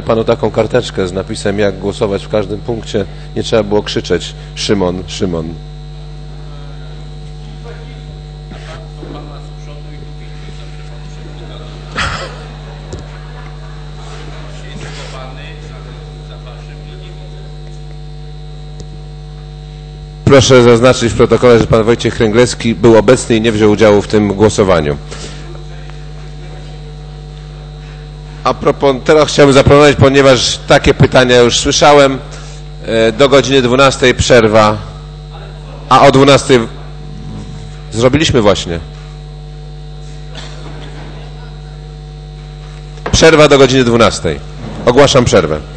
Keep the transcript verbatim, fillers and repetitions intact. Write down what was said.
panu taką karteczkę z napisem, jak głosować w każdym punkcie. Nie trzeba było krzyczeć Szymon, Szymon. Proszę zaznaczyć w protokole, że pan Wojciech Kręglewski był obecny i nie wziął udziału w tym głosowaniu. A propos, teraz chciałbym zaproponować, ponieważ takie pytania już słyszałem, do godziny dwunastej przerwa, a o dwunastej zrobiliśmy właśnie. Przerwa do godziny dwunastej. Ogłaszam przerwę.